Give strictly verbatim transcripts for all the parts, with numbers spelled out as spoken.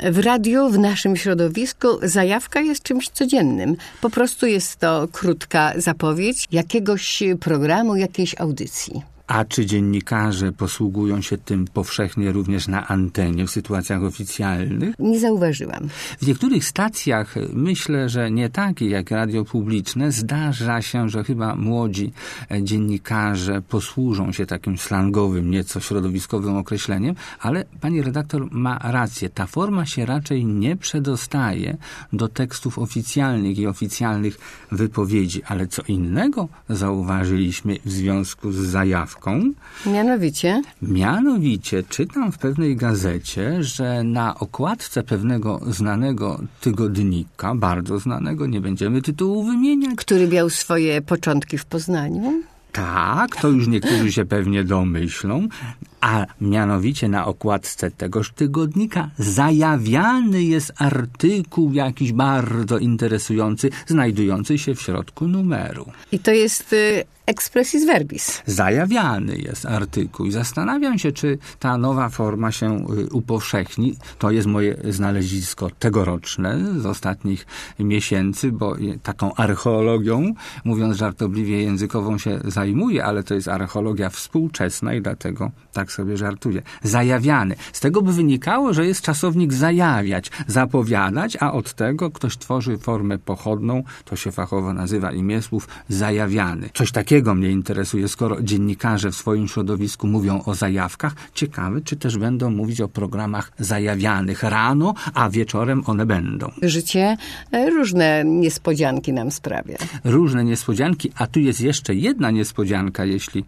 W radiu, w naszym środowisku zajawka jest czymś codziennym. Po prostu jest to krótka zapowiedź jakiegoś programu, jakiejś audycji. A czy dziennikarze posługują się tym powszechnie również na antenie w sytuacjach oficjalnych? Nie zauważyłam. W niektórych stacjach, myślę, że nie takie jak radio publiczne, zdarza się, że chyba młodzi dziennikarze posłużą się takim slangowym, nieco środowiskowym określeniem, ale pani redaktor ma rację. Ta forma się raczej nie przedostaje do tekstów oficjalnych i oficjalnych wypowiedzi. Ale co innego zauważyliśmy w związku z zajawką. Mianowicie? Mianowicie czytam w pewnej gazecie, że na okładce pewnego znanego tygodnika, bardzo znanego, nie będziemy tytułu wymieniać. Który miał swoje początki w Poznaniu? Tak, to już niektórzy się pewnie domyślą, a mianowicie na okładce tegoż tygodnika zajawiany jest artykuł jakiś bardzo interesujący, znajdujący się w środku numeru. I to jest y, expressis verbis. Zajawiany jest artykuł i zastanawiam się, czy ta nowa forma się y, upowszechni. To jest moje znalezisko tegoroczne z ostatnich miesięcy, bo y, taką archeologią, mówiąc żartobliwie, językową się zajmuję, ale to jest archeologia współczesna i dlatego tak sobie żartuję. Zajawiany. Z tego by wynikało, że jest czasownik zajawiać, zapowiadać, a od tego ktoś tworzy formę pochodną, to się fachowo nazywa imię słów zajawiany. Coś takiego mnie interesuje, skoro dziennikarze w swoim środowisku mówią o zajawkach. Ciekawe, czy też będą mówić o programach zajawianych rano, a wieczorem one będą. Życie różne niespodzianki nam sprawia. Różne niespodzianki, a tu jest jeszcze jedna niespodzianka, jeśli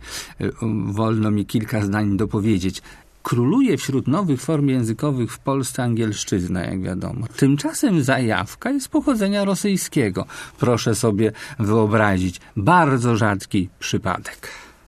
wolno mi kilka zdań dopowiedzieć. Króluje wśród nowych form językowych w Polsce angielszczyzna, jak wiadomo. Tymczasem zajawka jest pochodzenia rosyjskiego. Proszę sobie wyobrazić, bardzo rzadki przypadek.